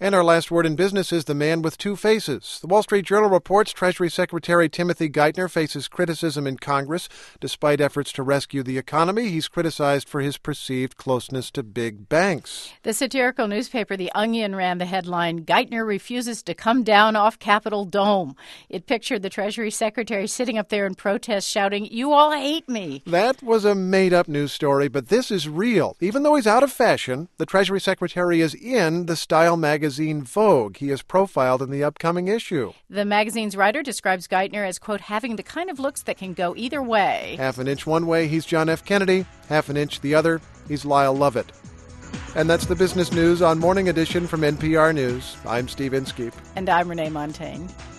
And our last word in business is the man with two faces. The Wall Street Journal reports Treasury Secretary Timothy Geithner faces criticism in Congress. Despite efforts to rescue the economy, he's criticized for his perceived closeness to big banks. The satirical newspaper The Onion ran the headline, "Geithner refuses to come down off Capitol Dome." It pictured the Treasury Secretary sitting up there in protest shouting, "You all hate me." That was a made-up news story, but this is real. Even though he's out of fashion, the Treasury Secretary is in the style magazine Vogue. He is profiled in the upcoming issue. The magazine's writer describes Geithner as, quote, having the kind of looks that can go either way. Half an inch one way, he's John F. Kennedy. Half an inch the other, he's Lyle Lovett. And that's the business news on Morning Edition from NPR News. I'm Steve Inskeep. And I'm Renee Montaigne.